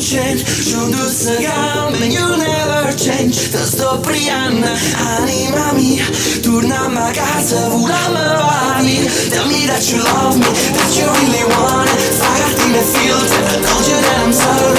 change. Schon du sagam, and you never change. Te sto priando, anima mia. Tornammo a casa, volammo avanti. Tell me that you love me, that you really want it. Fagati nel filter, told you that I'm sorry.